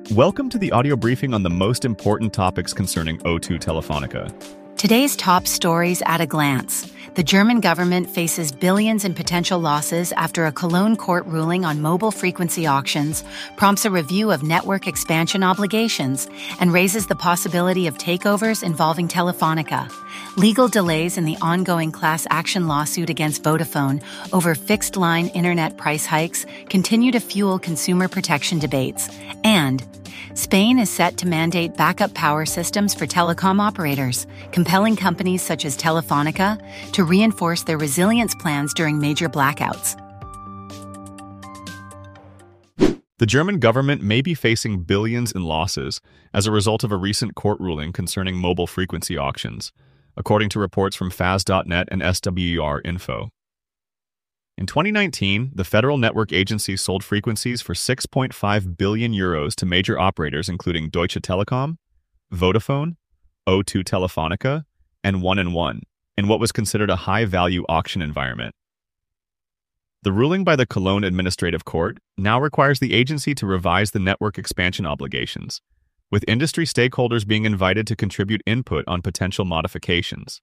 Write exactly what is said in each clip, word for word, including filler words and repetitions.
Welcome to the audio briefing on the most important topics concerning O two Telefonica. Today's top stories at a glance. The German government faces billions in potential losses after a Cologne court ruling on mobile frequency auctions prompts a review of network expansion obligations and raises the possibility of takeovers involving Telefonica. Legal delays in the ongoing class action lawsuit against Vodafone over fixed-line internet price hikes continue to fuel consumer protection debates. And Spain is set to mandate backup power systems for telecom operators, compelling companies such as Telefonica to reinforce their resilience plans during major blackouts. The German government may be facing billions in losses as a result of a recent court ruling concerning mobile frequency auctions, according to reports from F A S dot net and S W E R Info. In twenty nineteen, the Federal Network Agency sold frequencies for six point five billion euros to major operators including Deutsche Telekom, Vodafone, O two Telefonica, and one and one, in what was considered a high-value auction environment. The ruling by the Cologne Administrative Court now requires the agency to revise the network expansion obligations, with industry stakeholders being invited to contribute input on potential modifications.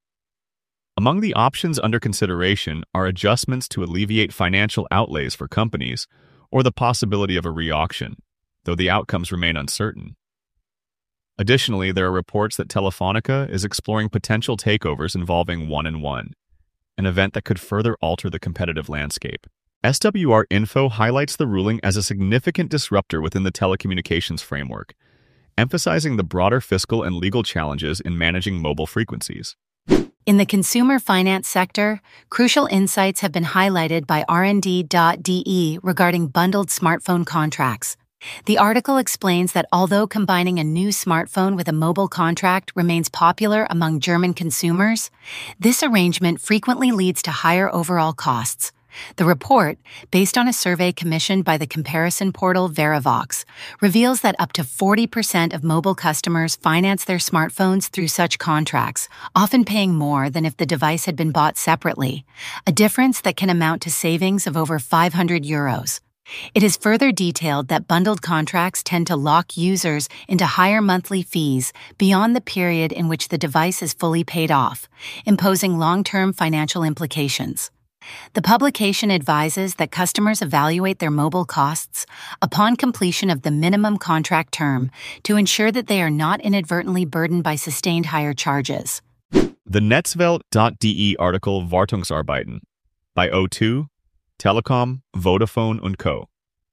Among the options under consideration are adjustments to alleviate financial outlays for companies or the possibility of a re-auction, though the outcomes remain uncertain. Additionally, there are reports that Telefonica is exploring potential takeovers involving one and one, an event that could further alter the competitive landscape. S W E R Info highlights the ruling as a significant disruptor within the telecommunications framework, emphasizing the broader fiscal and legal challenges in managing mobile frequencies. In the consumer finance sector, crucial insights have been highlighted by R and D dot D E regarding bundled smartphone contracts. The article explains that although combining a new smartphone with a mobile contract remains popular among German consumers, this arrangement frequently leads to higher overall costs. The report, based on a survey commissioned by the comparison portal Verivox, reveals that up to forty percent of mobile customers finance their smartphones through such contracts, often paying more than if the device had been bought separately, a difference that can amount to savings of over five hundred euros. It is further detailed that bundled contracts tend to lock users into higher monthly fees beyond the period in which the device is fully paid off, imposing long-term financial implications. The publication advises that customers evaluate their mobile costs upon completion of the minimum contract term to ensure that they are not inadvertently burdened by sustained higher charges. The Netzwelt dot D E article Wartungsarbeiten by O two, Telekom, Vodafone und Co.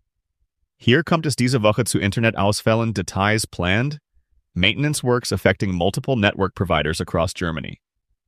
Hier kommt es diese Woche zu Internetausfällen Details planned, maintenance works affecting multiple network providers across Germany.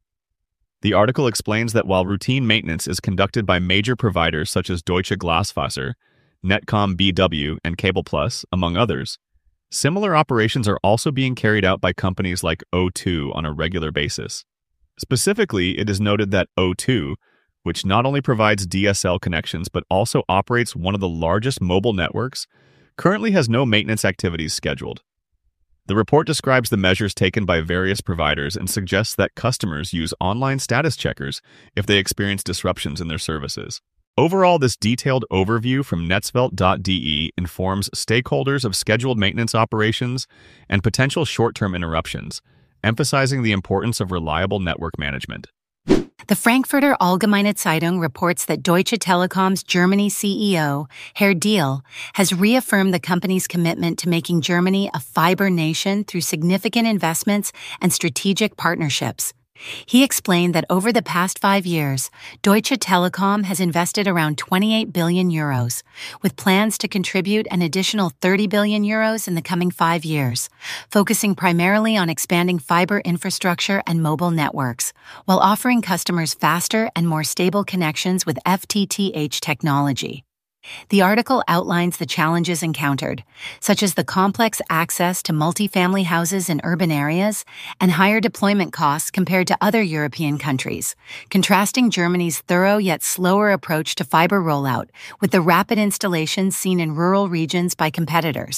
The article explains that while routine maintenance is conducted by major providers such as Deutsche Glasfaser, Netcom B W, and Cable Plus, among others, similar operations are also being carried out by companies like O two on a regular basis. Specifically, it is noted that O two, which not only provides D S L connections but also operates one of the largest mobile networks, currently has no maintenance activities scheduled. The report describes the measures taken by various providers and suggests that customers use online status checkers if they experience disruptions in their services. Overall, this detailed overview from Netzwelt dot D E informs stakeholders of scheduled maintenance operations and potential short-term interruptions, emphasizing the importance of reliable network management. The Frankfurter Allgemeine Zeitung reports that Deutsche Telekom's Germany C E O, Herr Diehl, has reaffirmed the company's commitment to making Germany a fiber nation through significant investments and strategic partnerships. He explained that over the past five years, Deutsche Telekom has invested around twenty-eight billion euros, with plans to contribute an additional thirty billion euros in the coming five years, focusing primarily on expanding fiber infrastructure and mobile networks, while offering customers faster and more stable connections with F T T H technology. The article outlines the challenges encountered, such as the complex access to multifamily houses in urban areas and higher deployment costs compared to other European countries, contrasting Germany's thorough yet slower approach to fiber rollout with the rapid installations seen in rural regions by competitors.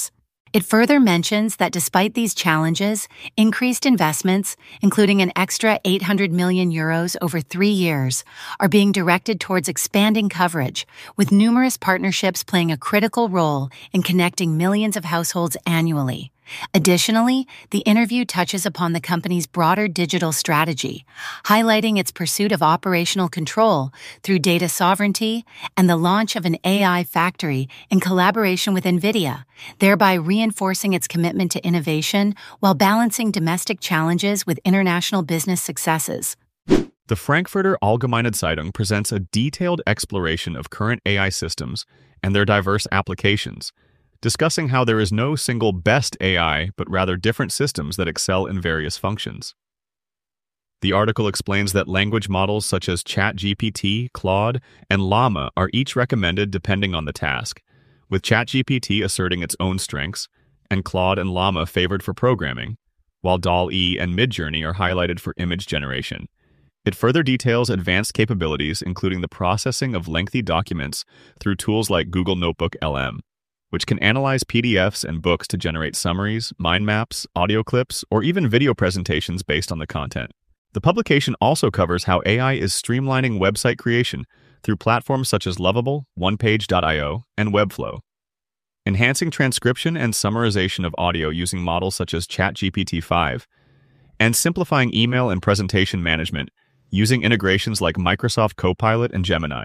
It further mentions that despite these challenges, increased investments, including an extra eight hundred million euros over three years, are being directed towards expanding coverage, with numerous partnerships playing a critical role in connecting millions of households annually. Additionally, the interview touches upon the company's broader digital strategy, highlighting its pursuit of operational control through data sovereignty and the launch of an A I factory in collaboration with NVIDIA, thereby reinforcing its commitment to innovation while balancing domestic challenges with international business successes. The Frankfurter Allgemeine Zeitung presents a detailed exploration of current A I systems and their diverse applications, discussing how there is no single best A I, but rather different systems that excel in various functions. The article explains that language models such as ChatGPT, Claude, and Llama are each recommended depending on the task, with ChatGPT asserting its own strengths, and Claude and Llama favored for programming, while D A L L-E and Midjourney are highlighted for image generation. It further details advanced capabilities, including the processing of lengthy documents through tools like Google Notebook L M, which can analyze P D Fs and books to generate summaries, mind maps, audio clips, or even video presentations based on the content. The publication also covers how A I is streamlining website creation through platforms such as Lovable, one page dot i o, and Webflow, enhancing transcription and summarization of audio using models such as ChatGPT five, and simplifying email and presentation management using integrations like Microsoft Copilot and Gemini.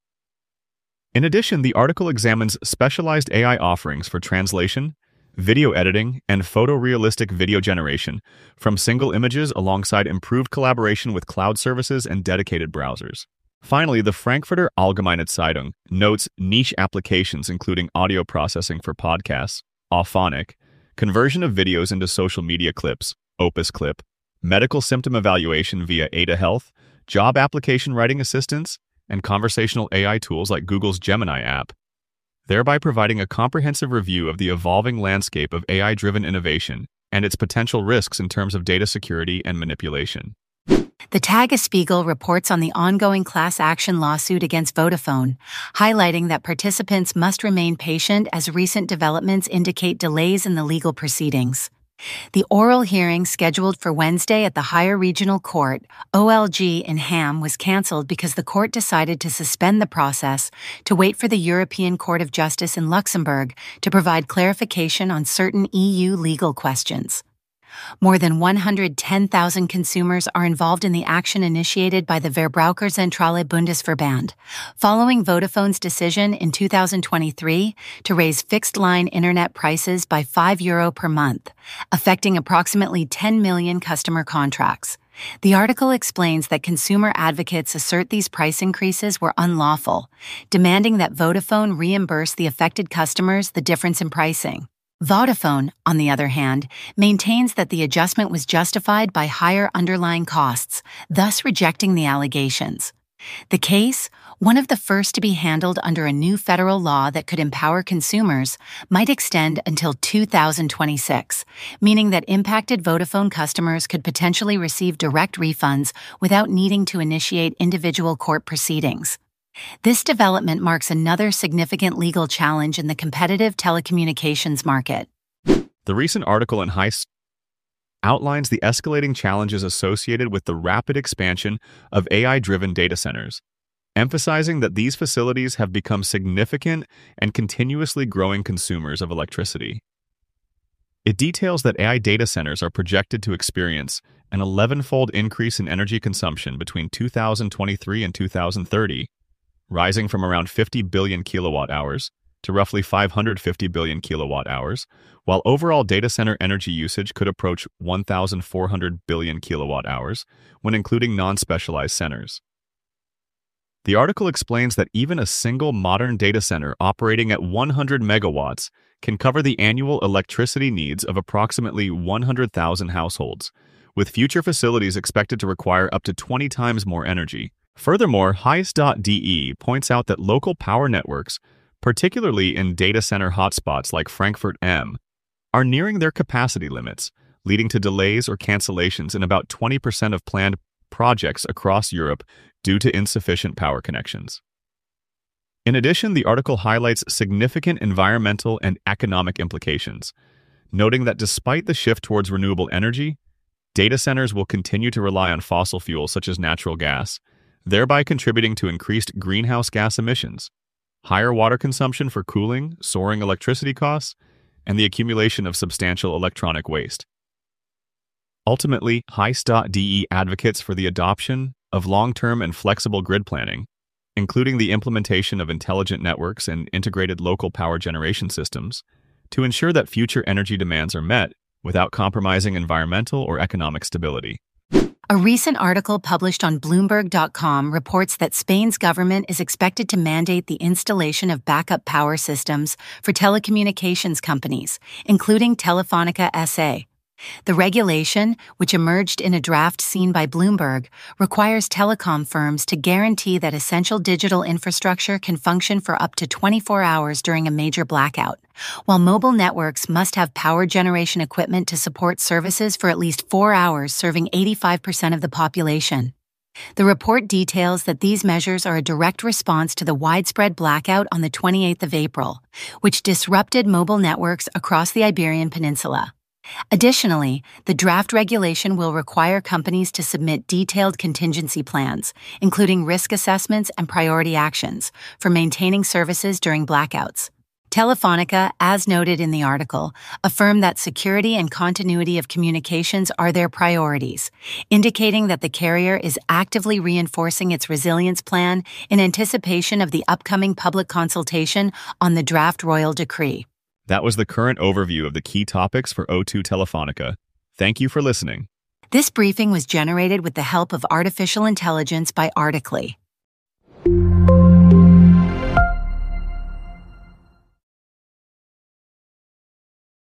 In addition, the article examines specialized A I offerings for translation, video editing, and photorealistic video generation from single images alongside improved collaboration with cloud services and dedicated browsers. Finally, the Frankfurter Allgemeine Zeitung notes niche applications including audio processing for podcasts, Auphonic, conversion of videos into social media clips, Opus Clip, medical symptom evaluation via Ada Health, job application writing assistance, and conversational A I tools like Google's Gemini app, thereby providing a comprehensive review of the evolving landscape of A I-driven innovation and its potential risks in terms of data security and manipulation. The Tagesspiegel reports on the ongoing class action lawsuit against Vodafone, highlighting that participants must remain patient as recent developments indicate delays in the legal proceedings. The oral hearing scheduled for Wednesday at the Higher Regional Court, O L G in Ham, was cancelled because the court decided to suspend the process to wait for the European Court of Justice in Luxembourg to provide clarification on certain E U legal questions. More than one hundred ten thousand consumers are involved in the action initiated by the Verbraucherzentrale Bundesverband, following Vodafone's decision in two thousand twenty-three to raise fixed-line internet prices by five euro per month, affecting approximately ten million customer contracts. The article explains that consumer advocates assert these price increases were unlawful, demanding that Vodafone reimburse the affected customers the difference in pricing. Vodafone, on the other hand, maintains that the adjustment was justified by higher underlying costs, thus rejecting the allegations. The case, one of the first to be handled under a new federal law that could empower consumers, might extend until two thousand twenty-six, meaning that impacted Vodafone customers could potentially receive direct refunds without needing to initiate individual court proceedings. This development marks another significant legal challenge in the competitive telecommunications market. The recent article in Heist outlines the escalating challenges associated with the rapid expansion of A I-driven data centers, emphasizing that these facilities have become significant and continuously growing consumers of electricity. It details that A I data centers are projected to experience an eleven-fold increase in energy consumption between two thousand twenty-three and two thousand thirty, rising from around fifty billion kilowatt hours to roughly five hundred fifty billion kilowatt hours, while overall data center energy usage could approach one thousand four hundred billion kilowatt hours when including non-specialized centers. The article explains that even a single modern data center operating at one hundred megawatts can cover the annual electricity needs of approximately one hundred thousand households, with future facilities expected to require up to twenty times more energy. Furthermore, Heist dot D E points out that local power networks, particularly in data center hotspots like Frankfurt am, are nearing their capacity limits, leading to delays or cancellations in about twenty percent of planned projects across Europe due to insufficient power connections. In addition, the article highlights significant environmental and economic implications, noting that despite the shift towards renewable energy, data centers will continue to rely on fossil fuels such as natural gas, thereby contributing to increased greenhouse gas emissions, higher water consumption for cooling, soaring electricity costs, and the accumulation of substantial electronic waste. Ultimately, Heis.de advocates for the adoption of long-term and flexible grid planning, including the implementation of intelligent networks and integrated local power generation systems, to ensure that future energy demands are met without compromising environmental or economic stability. A recent article published on Bloomberg dot com reports that Spain's government is expected to mandate the installation of backup power systems for telecommunications companies, including Telefónica S A The regulation, which emerged in a draft seen by Bloomberg, requires telecom firms to guarantee that essential digital infrastructure can function for up to twenty-four hours during a major blackout, while mobile networks must have power generation equipment to support services for at least four hours, serving eighty-five percent of the population. The report details that these measures are a direct response to the widespread blackout on the twenty-eighth of April, which disrupted mobile networks across the Iberian Peninsula. Additionally, the draft regulation will require companies to submit detailed contingency plans, including risk assessments and priority actions, for maintaining services during blackouts. Telefónica, as noted in the article, affirmed that security and continuity of communications are their priorities, indicating that the carrier is actively reinforcing its resilience plan in anticipation of the upcoming public consultation on the draft royal decree. That was the current overview of the key topics for O two Telefónica. Thank you for listening. This briefing was generated with the help of artificial intelligence by Articly.